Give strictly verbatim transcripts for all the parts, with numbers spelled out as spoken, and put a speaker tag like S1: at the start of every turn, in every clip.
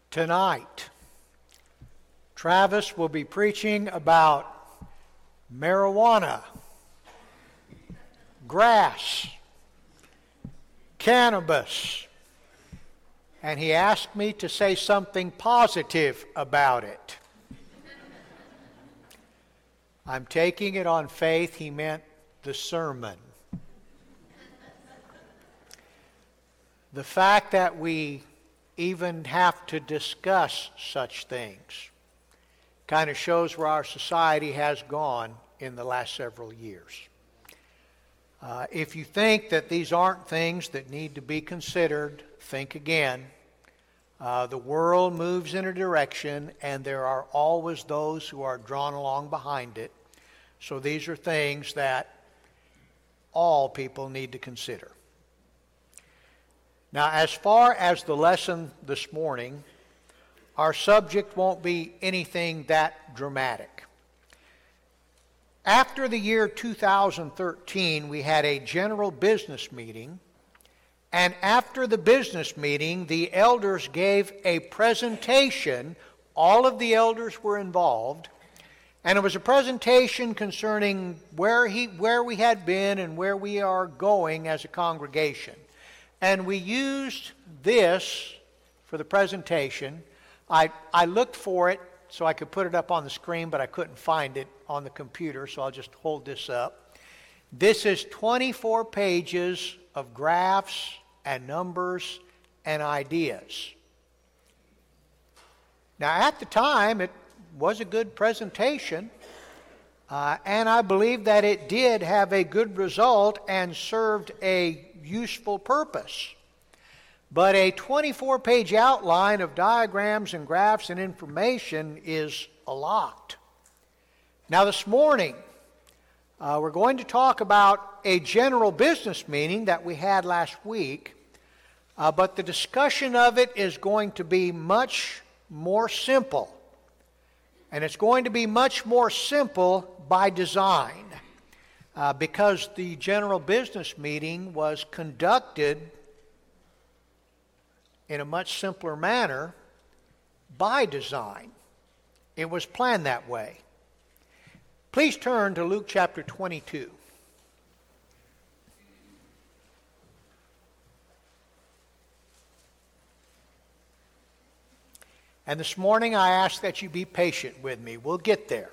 S1: Tonight, Travis will be preaching about marijuana, grass, cannabis, and he asked me to say something positive about it. I'm taking it on faith he meant the sermon. The fact that we even have to discuss such things kind of shows where our society has gone in the last several years. Uh, if you think that these aren't things that need to be considered, think again. Uh, the world moves in a direction, and there are always those who are drawn along behind it. So these are things that all people need to consider. Now, as far as the lesson this morning, our subject won't be anything that dramatic. After the year two thousand thirteen, we had a general business meeting, and after the business meeting, the elders gave a presentation. All of the elders were involved, and it was a presentation concerning where he, where we had been and where we are going as a congregation. And we used this for the presentation. I, I looked for it so I could put it up on the screen, but I couldn't find it on the computer, so I'll just hold this up. This is twenty-four pages of graphs and numbers and ideas. Now, at the time, it was a good presentation, uh, and I believe that it did have a good result and served a useful purpose. But a twenty-four page outline of diagrams and graphs and information is a lot. Now this morning, uh, we're going to talk about a general business meeting that we had last week, uh, but the discussion of it is going to be much more simple. And it's going to be much more simple by design. Uh, because the general business meeting was conducted in a much simpler manner by design. It was planned that way. Please turn to Luke chapter twenty-two. And this morning I ask that you be patient with me. We'll get there.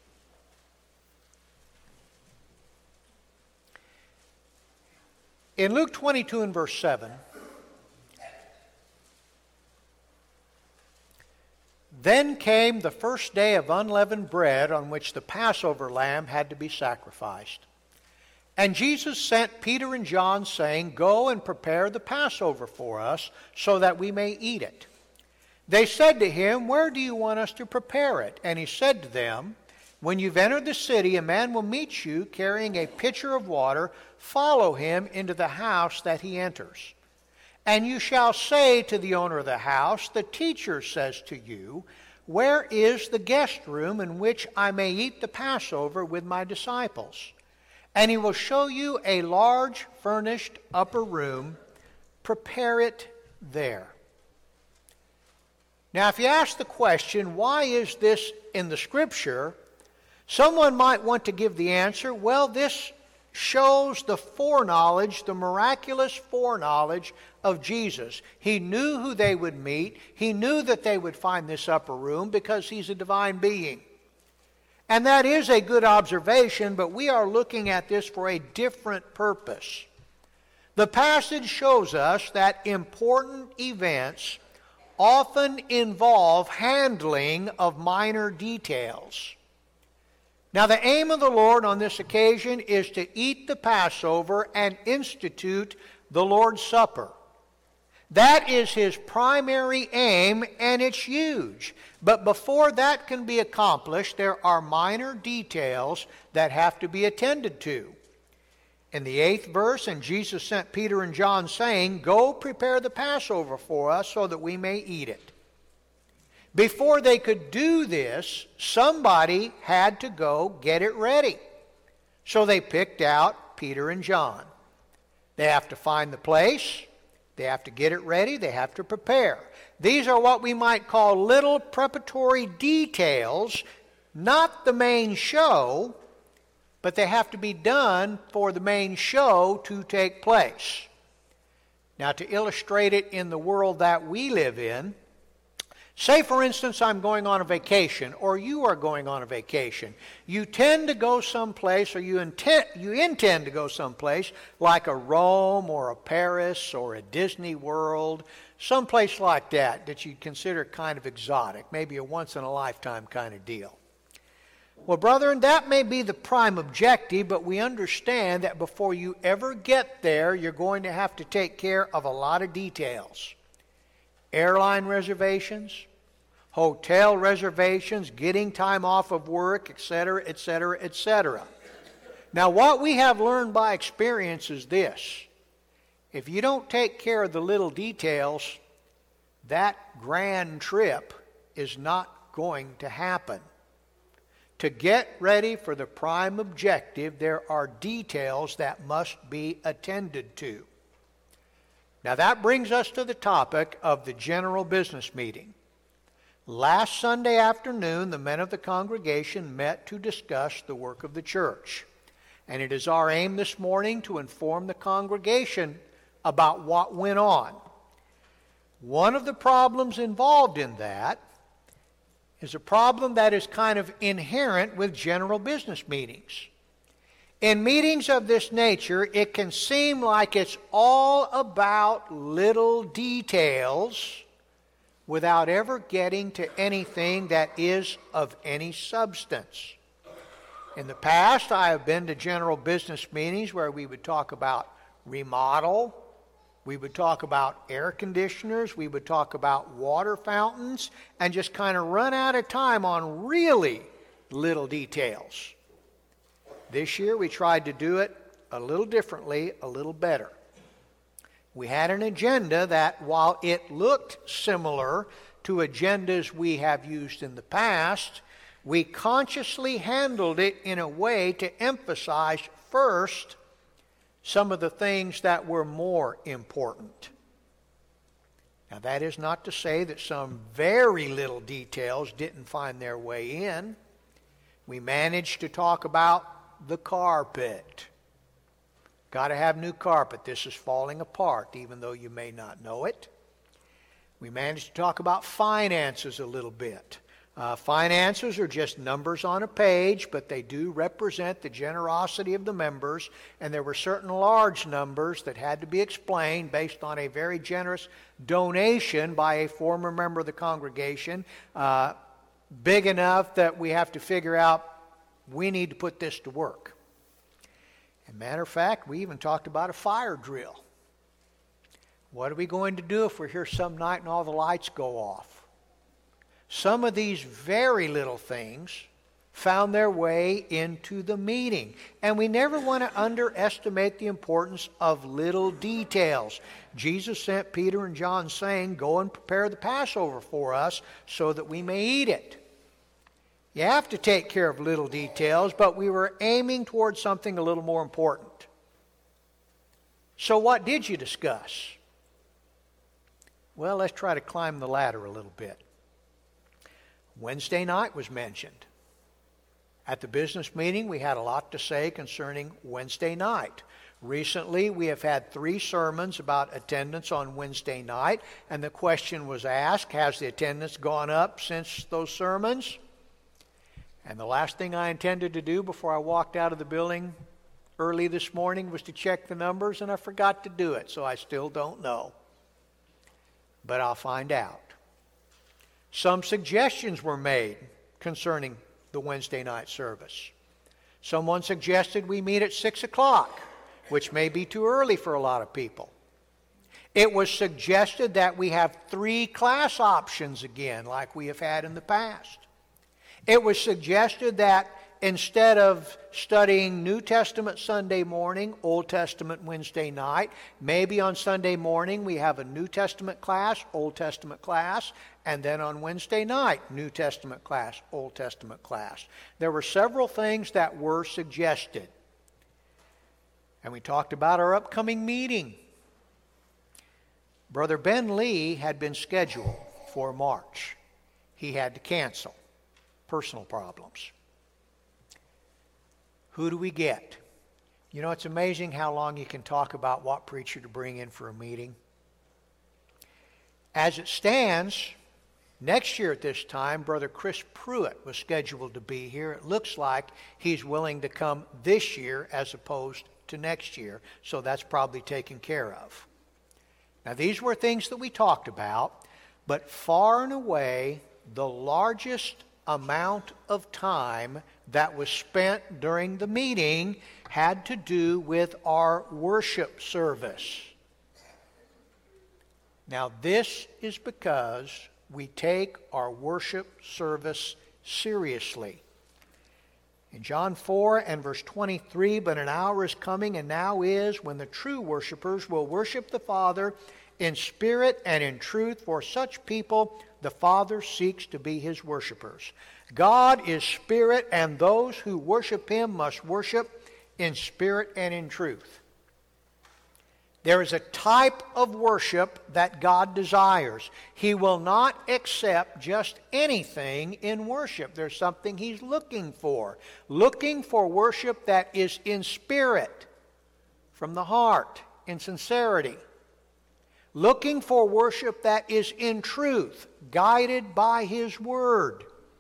S1: In Luke twenty-two and verse seven, then came the first day of unleavened bread on which the Passover lamb had to be sacrificed. And Jesus sent Peter and John, saying, "Go and prepare the Passover for us, so that we may eat it." They said to him, "Where do you want us to prepare it?" And he said to them, "When you've entered the city, a man will meet you carrying a pitcher of water. Follow him into the house that he enters. And you shall say to the owner of the house, 'The teacher says to you, where is the guest room in which I may eat the Passover with my disciples?' And he will show you a large furnished upper room. Prepare it there." Now, if you ask the question, why is this in the Scripture? Someone might want to give the answer, well, this shows the foreknowledge, the miraculous foreknowledge of Jesus. He knew who they would meet. He knew that they would find this upper room because he's a divine being. And that is a good observation, but we are looking at this for a different purpose. The passage shows us that important events often involve handling of minor details. Now, the aim of the Lord on this occasion is to eat the Passover and institute the Lord's Supper. That is his primary aim, and it's huge. But before that can be accomplished, there are minor details that have to be attended to. In the eighth verse, and Jesus sent Peter and John, saying, "Go prepare the Passover for us so that we may eat it." Before they could do this, somebody had to go get it ready. So they picked out Peter and John. They have to find the place. They have to get it ready. They have to prepare. These are what we might call little preparatory details, not the main show, but they have to be done for the main show to take place. Now, to illustrate it in the world that we live in, say, for instance, I'm going on a vacation, or you are going on a vacation. You tend to go someplace, or you intend, you intend to go someplace, like a Rome, or a Paris, or a Disney World, someplace like that, that you'd consider kind of exotic, maybe a once-in-a-lifetime kind of deal. Well, brethren, that may be the prime objective, but we understand that before you ever get there, you're going to have to take care of a lot of details. Airline reservations, hotel reservations, getting time off of work, et cetera, et cetera, et cetera. Now, what we have learned by experience is this. If you don't take care of the little details, that grand trip is not going to happen. To get ready for the prime objective, there are details that must be attended to. Now that brings us to the topic of the general business meeting. Last Sunday afternoon, the men of the congregation met to discuss the work of the church. And it is our aim this morning to inform the congregation about what went on. One of the problems involved in that is a problem that is kind of inherent with general business meetings. In meetings of this nature, it can seem like it's all about little details without ever getting to anything that is of any substance. In the past, I have been to general business meetings where we would talk about remodel, we would talk about air conditioners, we would talk about water fountains, and just kind of run out of time on really little details. This year we tried to do it a little differently, a little better. We had an agenda that, while it looked similar to agendas we have used in the past, we consciously handled it in a way to emphasize first some of the things that were more important. Now, that is not to say that some very little details didn't find their way in. We managed to talk about the carpet. Got to have new carpet. This is falling apart, even though you may not know it. We managed to talk about finances a little bit. Uh, finances are just numbers on a page, but they do represent the generosity of the members, and there were certain large numbers that had to be explained based on a very generous donation by a former member of the congregation, uh, big enough that we have to figure out we need to put this to work. As a matter of fact, we even talked about a fire drill. What are we going to do if we're here some night and all the lights go off? Some of these very little things found their way into the meeting. And we never want to underestimate the importance of little details. Jesus sent Peter and John saying, "Go and prepare the Passover for us so that we may eat it." You have to take care of little details, but we were aiming towards something a little more important. So what did you discuss? Well, let's try to climb the ladder a little bit. Wednesday night was mentioned. At the business meeting, we had a lot to say concerning Wednesday night. Recently, we have had three sermons about attendance on Wednesday night, and the question was asked, has the attendance gone up since those sermons? And the last thing I intended to do before I walked out of the building early this morning was to check the numbers, and I forgot to do it, so I still don't know. But I'll find out. Some suggestions were made concerning the Wednesday night service. Someone suggested we meet at six o'clock, which may be too early for a lot of people. It was suggested that we have three class options again, like we have had in the past. It was suggested that instead of studying New Testament Sunday morning, Old Testament Wednesday night, maybe on Sunday morning we have a New Testament class, Old Testament class, and then on Wednesday night, New Testament class, Old Testament class. There were several things that were suggested. And we talked about our upcoming meeting. Brother Ben Lee had been scheduled for March. He had to cancel. Personal problems. Who do we get? You know, it's amazing how long you can talk about what preacher to bring in for a meeting. As it stands, next year at this time, Brother Chris Pruitt was scheduled to be here. It looks like he's willing to come this year as opposed to next year, so that's probably taken care of. Now, these were things that we talked about, but far and away, the largest amount of time that was spent during the meeting had to do with our worship service. Now, this is because we take our worship service seriously. In John four and verse twenty-three, but an hour is coming and now is when the true worshipers will worship the Father in spirit and in truth. For such people the Father seeks to be His worshipers. God is spirit, and those who worship Him must worship in spirit and in truth. There is a type of worship that God desires. He will not accept just anything in worship. There's something He's looking for. Looking for worship that is in spirit, from the heart, in sincerity. Looking for worship that is in truth, guided by His Word.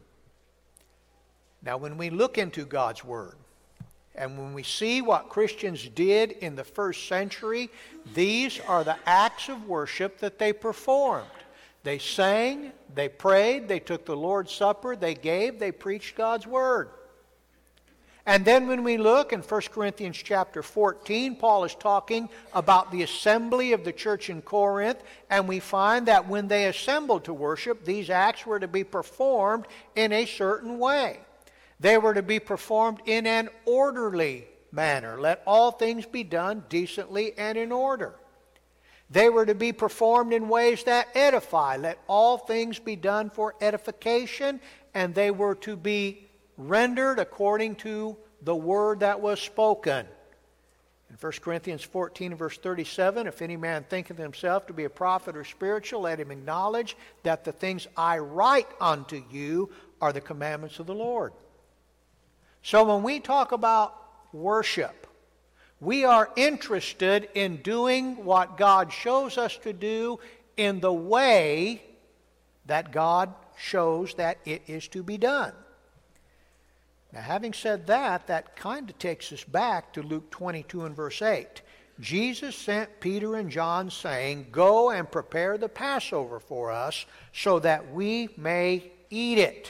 S1: Now, when we look into God's Word, and when we see what Christians did in the first century, these are the acts of worship that they performed. They sang, they prayed, they took the Lord's Supper, they gave, they preached God's Word. And then when we look in First Corinthians chapter fourteen, Paul is talking about the assembly of the church in Corinth, and we find that when they assembled to worship, these acts were to be performed in a certain way. They were to be performed in an orderly manner. Let all things be done decently and in order. They were to be performed in ways that edify. Let all things be done for edification, and they were to be rendered according to the word that was spoken. In First Corinthians fourteen and verse thirty-seven, if any man thinketh himself to be a prophet or spiritual, let him acknowledge that the things I write unto you are the commandments of the Lord. So when we talk about worship, we are interested in doing what God shows us to do in the way that God shows that it is to be done. Now, having said that, that kind of takes us back to Luke twenty-two and verse eight. Jesus sent Peter and John saying, "Go and prepare the Passover for us so that we may eat it."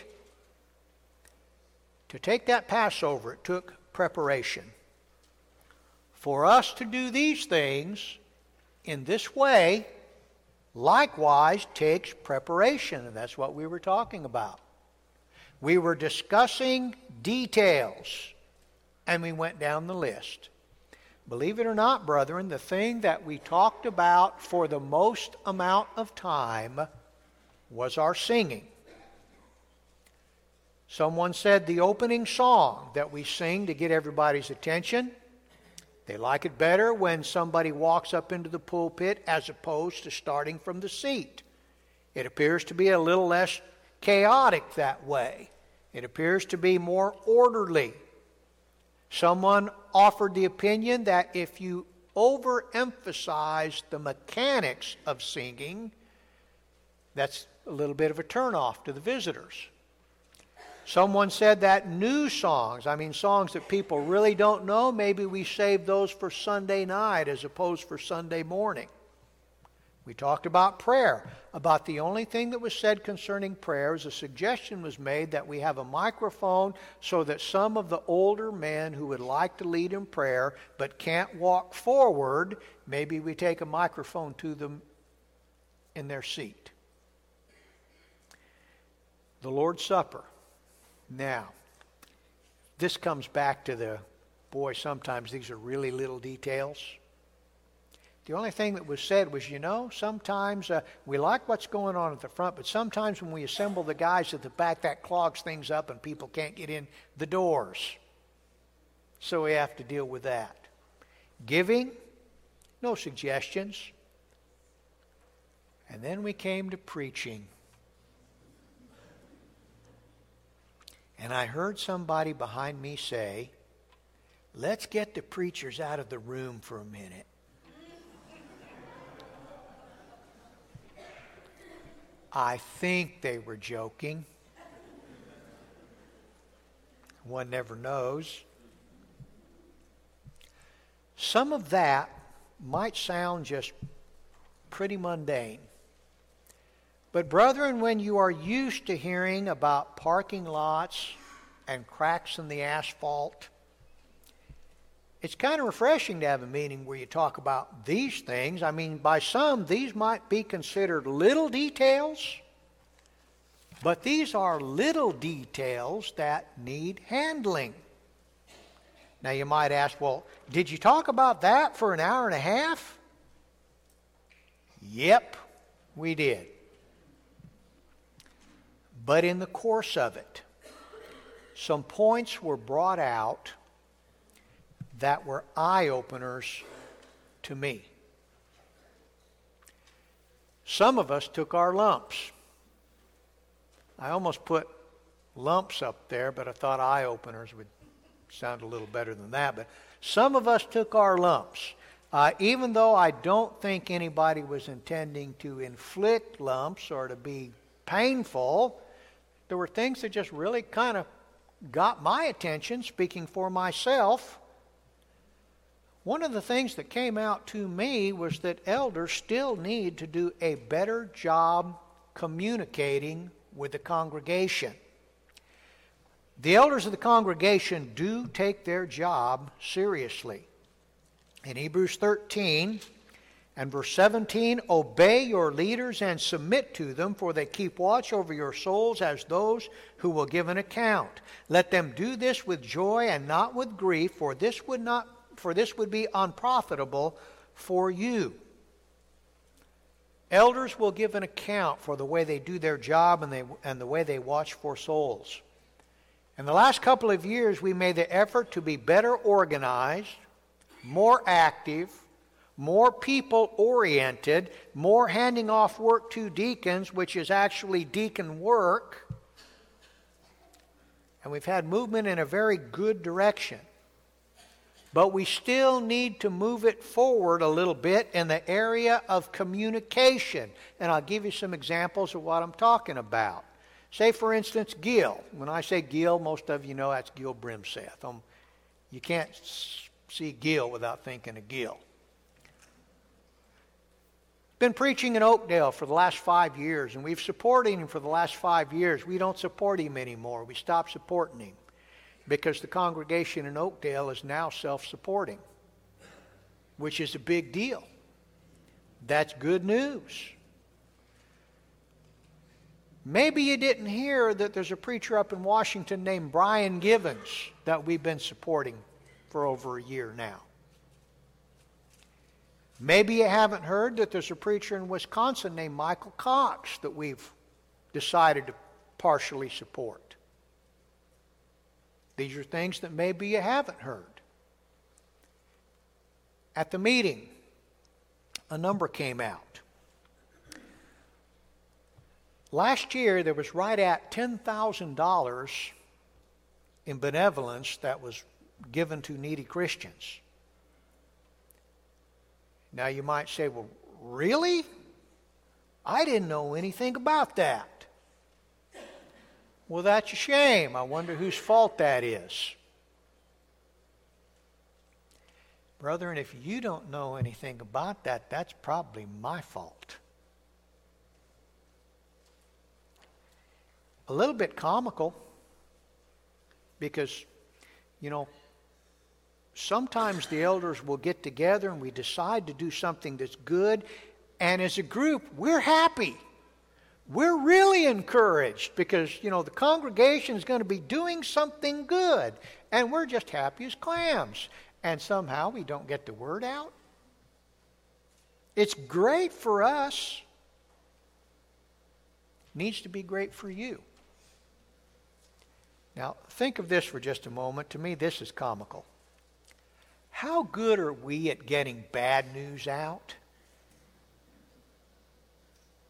S1: To take that Passover, it took preparation. For us to do these things in this way, likewise takes preparation, and that's what we were talking about. We were discussing details, and we went down the list. Believe it or not, brethren, the thing that we talked about for the most amount of time was our singing. Someone said the opening song that we sing to get everybody's attention, they like it better when somebody walks up into the pulpit as opposed to starting from the seat. It appears to be a little less chaotic that way. It appears to be more orderly. Someone offered the opinion that if you overemphasize the mechanics of singing, that's a little bit of a turnoff to the visitors. Someone said that new songs, I mean songs that people really don't know, maybe we save those for Sunday night as opposed for Sunday morning. We talked about prayer. About the only thing that was said concerning prayer is a suggestion was made that we have a microphone so that some of the older men who would like to lead in prayer but can't walk forward, maybe we take a microphone to them in their seat. The Lord's Supper. Now, this comes back to the, boy, sometimes these are really little details. The only thing that was said was, you know, sometimes uh, we like what's going on at the front, but sometimes when we assemble the guys at the back, that clogs things up and people can't get in the doors. So we have to deal with that. Giving, no suggestions. And then we came to preaching. And I heard somebody behind me say, "Let's get the preachers out of the room for a minute." I think they were joking. One never knows. Some of that might sound just pretty mundane. But brethren, when you are used to hearing about parking lots and cracks in the asphalt, it's kind of refreshing to have a meeting where you talk about these things. I mean, by some, these might be considered little details, but these are little details that need handling. Now you might ask, well, did you talk about that for an hour and a half? Yep, we did. But in the course of it, some points were brought out that were eye-openers to me. Some of us took our lumps. I almost put lumps up there, but I thought eye-openers would sound a little better than that. But some of us took our lumps. Uh, even though I don't think anybody was intending to inflict lumps or to be painful, there were things that just really kind of got my attention, speaking for myself. One of the things that came out to me was that elders still need to do a better job communicating with the congregation. The elders of the congregation do take their job seriously. In Hebrews thirteen and verse seventeen, obey your leaders and submit to them, for they keep watch over your souls as those who will give an account. Let them do this with joy and not with grief, for this would not for this would be unprofitable for you. Elders will give an account for the way they do their job and, they, and the way they watch for souls. In the last couple of years, we made the effort to be better organized, more active, more people-oriented, more handing off work to deacons, which is actually deacon work. And we've had movement in a very good direction. But we still need to move it forward a little bit in the area of communication. And I'll give you some examples of what I'm talking about. Say, for instance, Gil. When I say Gil, most of you know that's Gil Brimseth. Um, you can't see Gil without thinking of Gil. Been preaching in Oakdale for the last five years, and we've supported him for the last five years. We don't support him anymore. We stopped supporting him because the congregation in Oakdale is now self-supporting, which is a big deal. That's good news. Maybe you didn't hear that there's a preacher up in Washington named Brian Givens that we've been supporting for over a year now. Maybe you haven't heard that there's a preacher in Wisconsin named Michael Cox that we've decided to partially support. These are things that maybe you haven't heard. At the meeting, a number came out. Last year, there was right at ten thousand dollars in benevolence that was given to needy Christians. Now you might say, well, really? I didn't know anything about that. Well, that's a shame. I wonder whose fault that is. Brethren, if you don't know anything about that, that's probably my fault. A little bit comical because, you know, sometimes the elders will get together and we decide to do something that's good, and as a group, we're happy. We're really encouraged because, you know, the congregation is going to be doing something good, and we're just happy as clams. And somehow we don't get the word out. It's great for us. It needs to be great for you. Now, think of this for just a moment. To me, this is comical. How good are we at getting bad news out?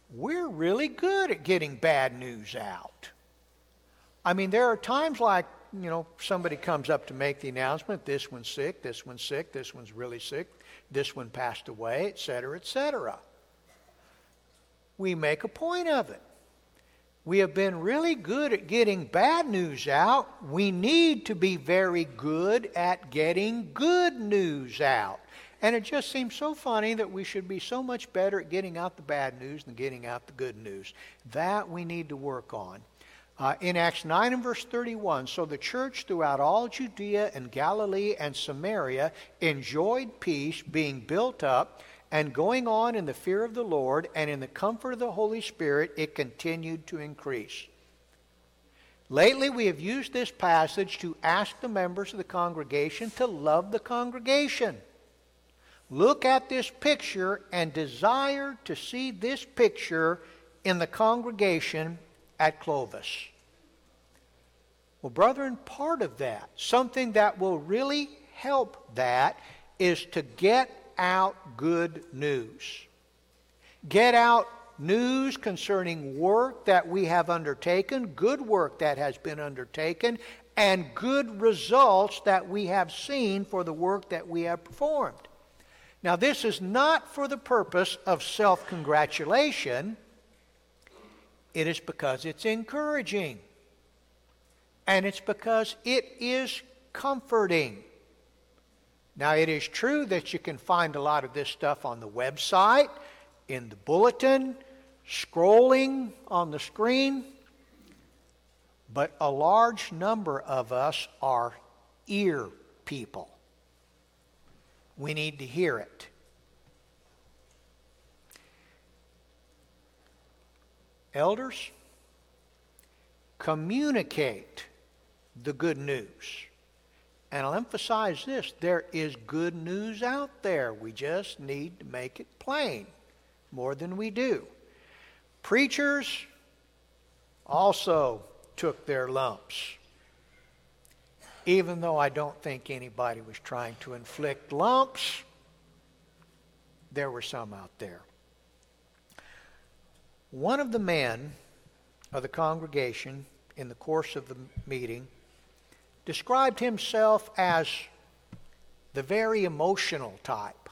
S1: we're really good at getting bad news out. I mean, there are times like, you know, somebody comes up to make the announcement, this one's sick, this one's sick, this one's really sick, this one passed away, et cetera, et cetera. We make a point of it. We have been really good at getting bad news out. We need to be very good at getting good news out. And it just seems so funny that we should be so much better at getting out the bad news than getting out the good news. That we need to work on. Uh, in Acts nine and verse thirty-one, so the church throughout all Judea and Galilee and Samaria enjoyed peace, being built up and going on in the fear of the Lord, and in the comfort of the Holy Spirit it continued to increase. Lately we have used this passage to ask the members of the congregation to love the congregation. Look at this picture and desire to see this picture in the congregation at Clovis. Well, brethren, part of that, something that will really help that, is to get out good news. Get out news concerning work that we have undertaken, good work that has been undertaken, and good results that we have seen for the work that we have performed. Now, this is not for the purpose of self-congratulation. It is because it's encouraging. And it's because it is comforting. Now, it is true that you can find a lot of this stuff on the website, in the bulletin, scrolling on the screen. But a large number of us are ear people. We need to hear it. Elders, communicate the good news. And I'll emphasize this, there is good news out there. We just need to make it plain more than we do. Preachers also took their lumps. Even though I don't think anybody was trying to inflict lumps, there were some out there. One of the men of the congregation in the course of the meeting described himself as the very emotional type.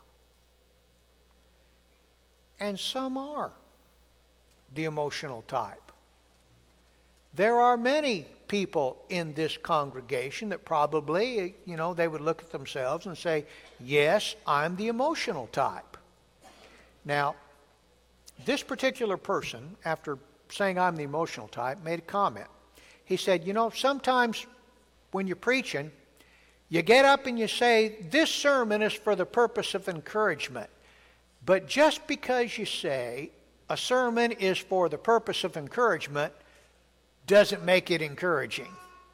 S1: And some are the emotional type. There are many people in this congregation that probably, you know, they would look at themselves and say, yes, I'm the emotional type. Now, this particular person, after saying I'm the emotional type, made a comment. He said, you know, sometimes when you're preaching, you get up and you say, this sermon is for the purpose of encouragement. But just because you say a sermon is for the purpose of encouragement doesn't make it encouraging.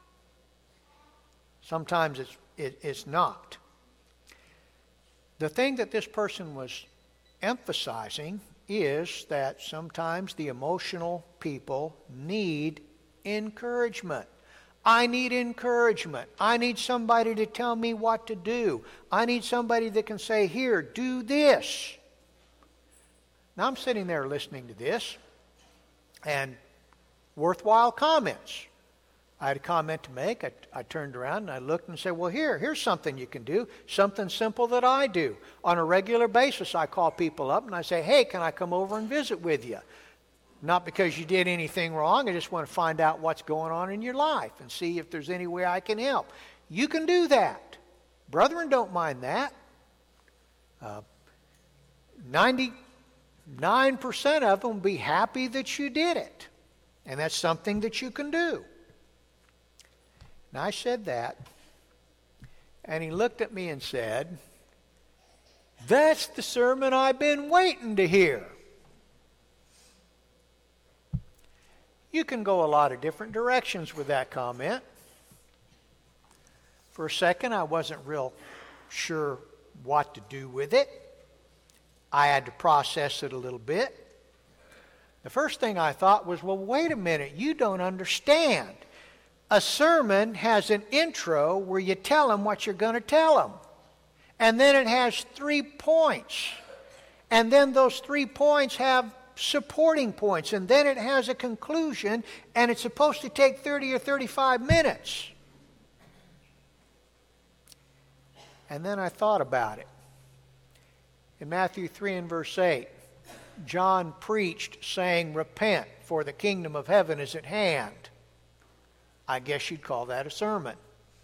S1: Sometimes it's, it, it's not. The thing that this person was emphasizing is that sometimes the emotional people need encouragement. I need encouragement. I need somebody to tell me what to do. I need somebody that can say, here, do this. Now I'm sitting there listening to this, and worthwhile comments. I had a comment to make. I, I turned around and I looked and said, well, here, here's something you can do, something simple that I do. On a regular basis, I call people up and I say, hey, can I come over and visit with you? Not because you did anything wrong. I just want to find out what's going on in your life and see if there's any way I can help. You can do that. Brethren don't mind that. Uh, ninety-nine percent of them will be happy that you did it. And that's something that you can do. And I said that, and he looked at me and said, that's the sermon I've been waiting to hear. You can go a lot of different directions with that comment. For a second, I wasn't real sure what to do with it. I had to process it a little bit. The first thing I thought was, well, wait a minute, you don't understand. A sermon has an intro where you tell them what you're going to tell them. And then it has three points. And then those three points have supporting points, and then it has a conclusion, and it's supposed to take thirty or thirty-five minutes. And then I thought about it. In Matthew three and verse eight, John preached saying, "Repent, for the kingdom of heaven is at hand." I guess you'd call that a sermon.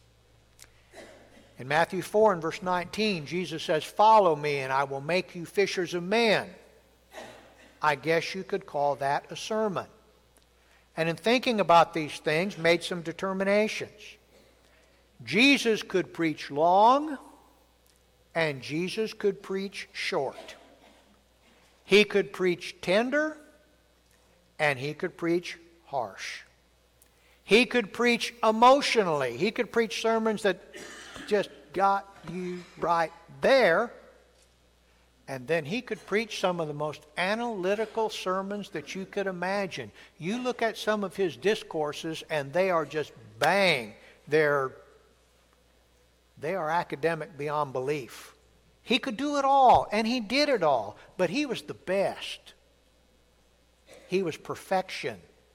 S1: In Matthew four and verse nineteen, Jesus says, "Follow me and I will make you fishers of men." I guess you could call that a sermon. And in thinking about these things, made some determinations. Jesus could preach long, and Jesus could preach short. He could preach tender, and he could preach harsh. He could preach emotionally. He could preach sermons that just got you right there. And then he could preach some of the most analytical sermons that you could imagine. You look at some of his discourses and they are just bang. They're, they are academic beyond belief. He could do it all, and he did it all. But he was the best. He was perfection.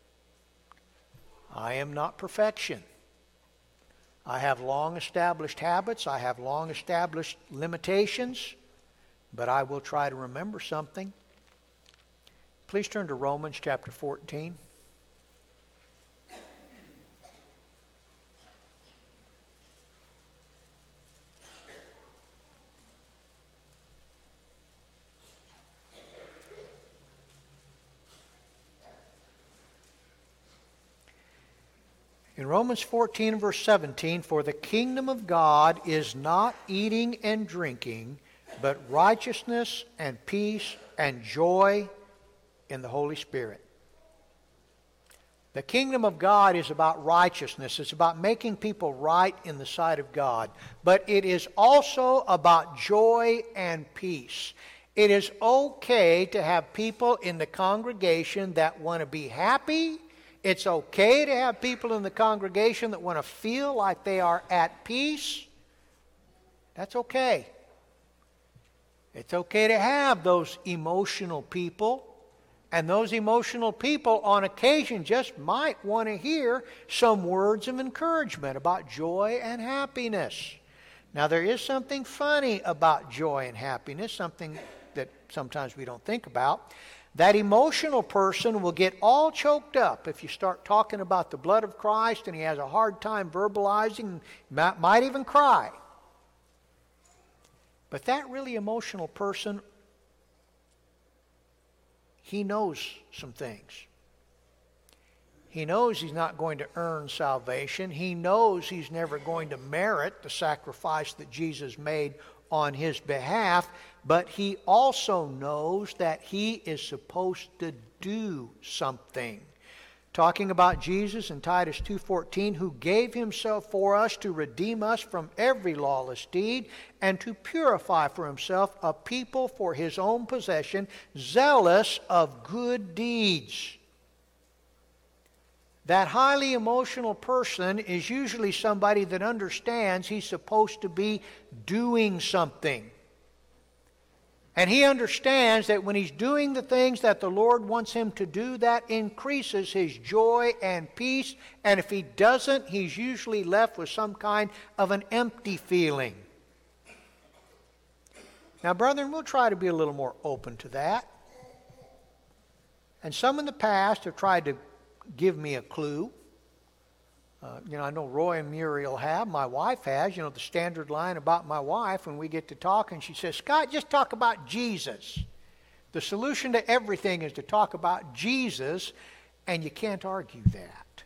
S1: I am not perfection. I have long established habits. I have long established limitations. But I will try to remember something. Please turn to Romans chapter fourteen. In Romans fourteen, verse seventeen, "For the kingdom of God is not eating and drinking, but righteousness and peace and joy in the Holy Spirit." The kingdom of God is about righteousness. It's about making people right in the sight of God. But it is also about joy and peace. It is okay to have people in the congregation that want to be happy. It's okay to have people in the congregation that want to feel like they are at peace. That's okay. It's okay to have those emotional people. And those emotional people on occasion just might want to hear some words of encouragement about joy and happiness. Now, there is something funny about joy and happiness, something that sometimes we don't think about. That emotional person will get all choked up if you start talking about the blood of Christ, and he has a hard time verbalizing, might, might even cry. But that really emotional person, he knows some things. He knows he's not going to earn salvation. He knows he's never going to merit the sacrifice that Jesus made on his behalf. But he also knows that he is supposed to do something. Talking about Jesus in Titus two fourteen, "who gave himself for us to redeem us from every lawless deed and to purify for himself a people for his own possession, zealous of good deeds." That highly emotional person is usually somebody that understands he's supposed to be doing something. And he understands that when he's doing the things that the Lord wants him to do, that increases his joy and peace. And if he doesn't, he's usually left with some kind of an empty feeling. Now, brethren, we'll try to be a little more open to that. And some in the past have tried to give me a clue. Uh, you know, I know Roy and Muriel have. My wife has. You know, the standard line about my wife when we get to talk, and she says, "Scott, just talk about Jesus." The solution to everything is to talk about Jesus, and you can't argue that.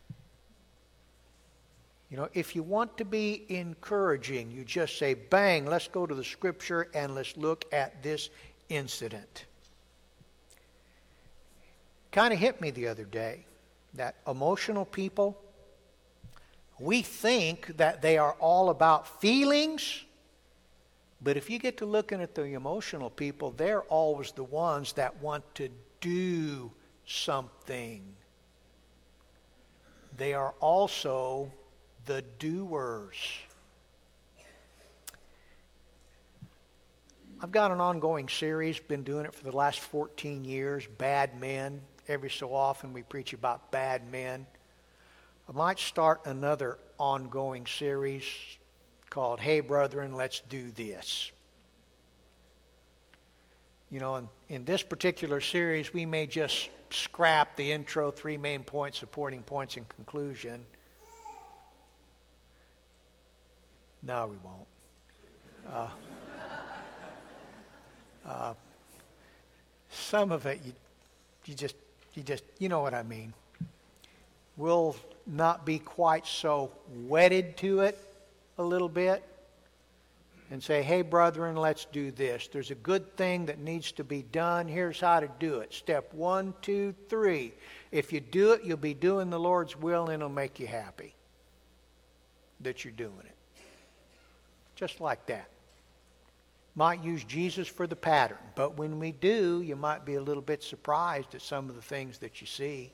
S1: You know, if you want to be encouraging, you just say, bang, let's go to the Scripture and let's look at this incident. Kind of hit me the other day that emotional people, we think that they are all about feelings, but if you get to looking at the emotional people, they're always the ones that want to do something. They are also the doers. I've got an ongoing series, been doing it for the last fourteen years, Bad Men. Every so often we preach about bad men. I might start another ongoing series called Hey Brethren, Let's Do This. You know, in, in this particular series, we may just scrap the intro, three main points, supporting points, and conclusion. No, we won't. Uh, uh, some of it, you, you just, you just, you know what I mean. We'll not be quite so wedded to it a little bit and say, hey, brethren, let's do this. There's a good thing that needs to be done. Here's how to do it. Step one, two, three. If you do it, you'll be doing the Lord's will, and it'll make you happy that you're doing it. Just like that. Might use Jesus for the pattern, but when we do, you might be a little bit surprised at some of the things that you see.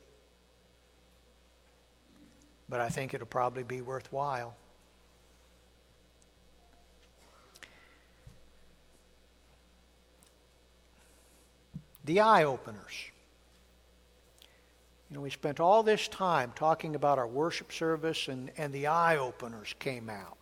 S1: But I think it'll probably be worthwhile. The eye-openers. You know, we spent all this time talking about our worship service, and, and the eye-openers came out.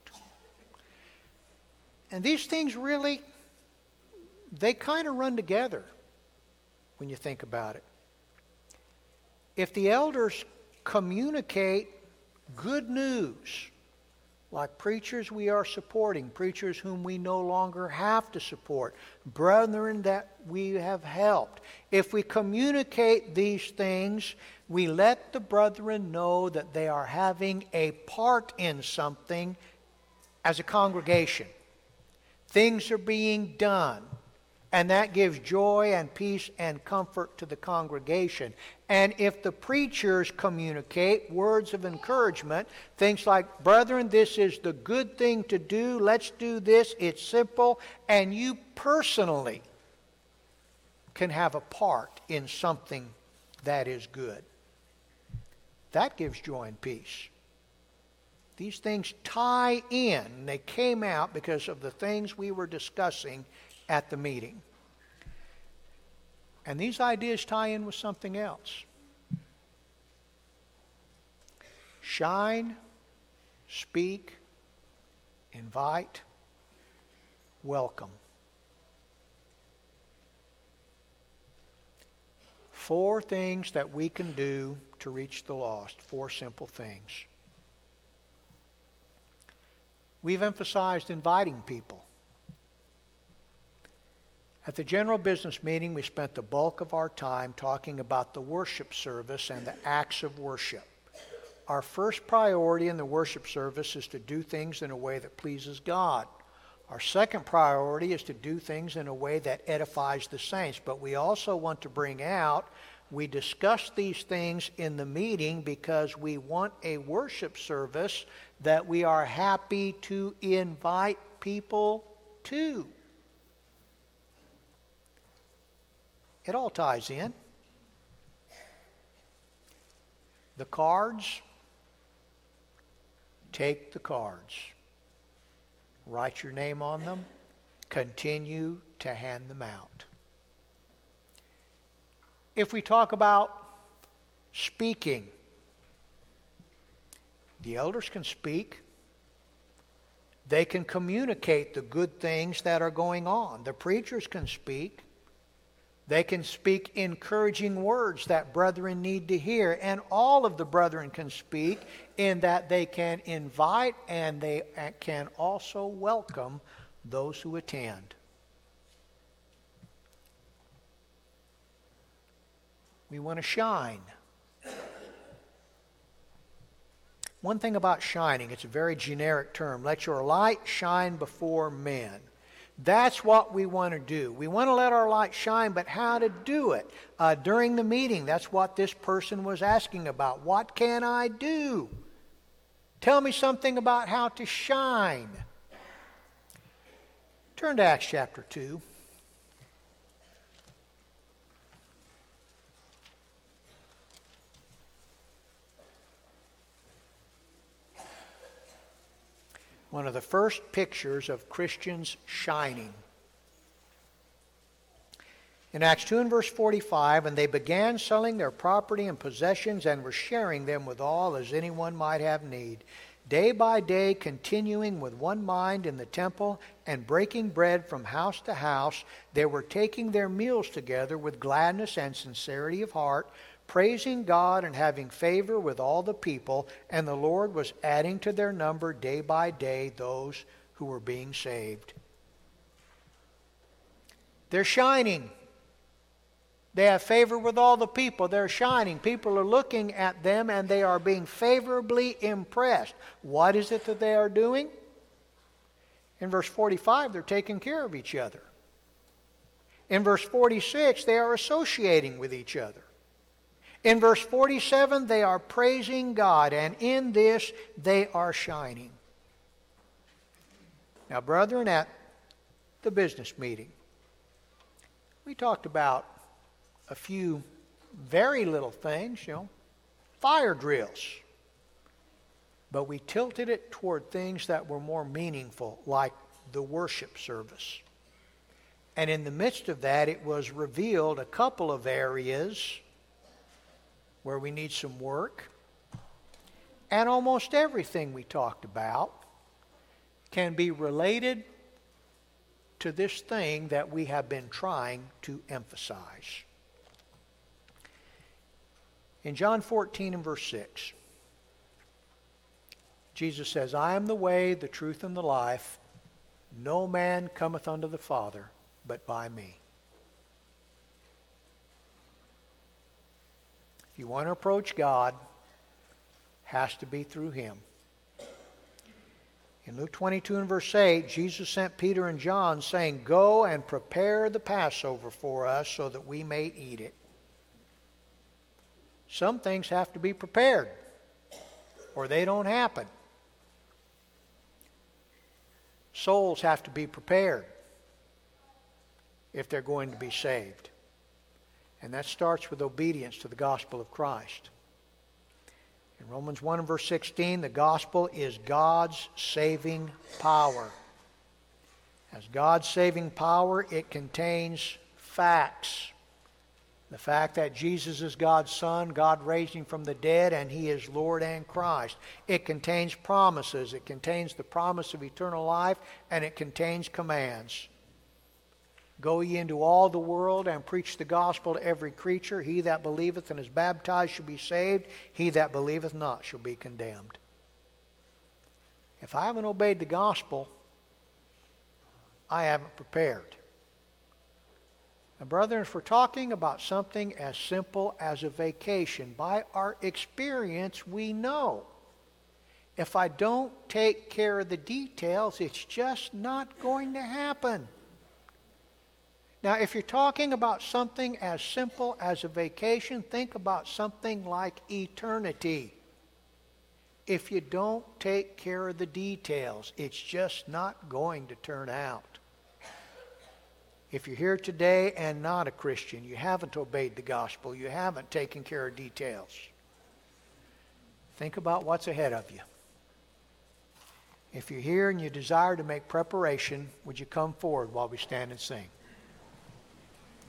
S1: And these things really, they kind of run together when you think about it. If the elders communicate good news, like preachers we are supporting, preachers whom we no longer have to support, brethren that we have helped. If we communicate these things, we let the brethren know that they are having a part in something as a congregation. Things are being done, and that gives joy and peace and comfort to the congregation. And if the preachers communicate words of encouragement, things like, brethren, this is the good thing to do, let's do this, it's simple, and you personally can have a part in something that is good. That gives joy and peace. These things tie in. They came out because of the things we were discussing at the meeting. And these ideas tie in with something else. Shine, speak, invite, welcome. Four things that we can do to reach the lost. Four simple things. We've emphasized inviting people. At the general business meeting, we spent the bulk of our time talking about the worship service and the acts of worship. Our first priority in the worship service is to do things in a way that pleases God. Our second priority is to do things in a way that edifies the saints. But we also want to bring out, we discuss these things in the meeting because we want a worship service that we are happy to invite people to. It all ties in. The cards, take the cards. Write your name on them. Continue to hand them out. If we talk about speaking, the elders can speak. They can communicate the good things that are going on. The preachers can speak. They can speak encouraging words that brethren need to hear. And all of the brethren can speak in that they can invite and they can also welcome those who attend. We want to shine. One thing about shining, it's a very generic term. Let your light shine before men. That's what we want to do. We want to let our light shine, but how to do it? Uh, during the meeting, that's what this person was asking about. What can I do? Tell me something about how to shine. Turn to Acts chapter two. One of the first pictures of Christians shining. In Acts two and verse forty-five, and they began selling their property and possessions and were sharing them with all as anyone might have need. Day by day continuing with one mind in the temple and breaking bread from house to house, they were taking their meals together with gladness and sincerity of heart, praising God and having favor with all the people, and the Lord was adding to their number day by day those who were being saved. They're shining. They have favor with all the people. They're shining. People are looking at them and they are being favorably impressed. What is it that they are doing? In verse forty-five, they're taking care of each other. In verse forty-six, they are associating with each other. In verse forty-seven, they are praising God, and in this they are shining. Now, brethren, at the business meeting, we talked about a few very little things, you know, fire drills. But we tilted it toward things that were more meaningful, like the worship service. And in the midst of that, it was revealed a couple of areas where we need some work. And almost everything we talked about can be related to this thing that we have been trying to emphasize. In John fourteen and verse six, Jesus says, I am the way, the truth, and the life. No man cometh unto the Father but by me. If you want to approach God, has to be through Him. In Luke twenty-two and verse eight, Jesus sent Peter and John saying, Go and prepare the Passover for us so that we may eat it. Some things have to be prepared or they don't happen. Souls have to be prepared if they're going to be saved. And that starts with obedience to the gospel of Christ. In Romans one and verse sixteen, the gospel is God's saving power. As God's saving power, it contains facts. The fact that Jesus is God's Son, God raised Him from the dead, and He is Lord and Christ. It contains promises. It contains the promise of eternal life, and it contains commands. Go ye into all the world and preach the gospel to every creature. He that believeth and is baptized shall be saved. He that believeth not shall be condemned. If I haven't obeyed the gospel, I haven't prepared. Now, brethren, if we're talking about something as simple as a vacation, by our experience, we know if I don't take care of the details, it's just not going to happen. Now, if you're talking about something as simple as a vacation, think about something like eternity. If you don't take care of the details, it's just not going to turn out. If you're here today and not a Christian, you haven't obeyed the gospel, you haven't taken care of details, think about what's ahead of you. If you're here and you desire to make preparation, would you come forward while we stand and sing?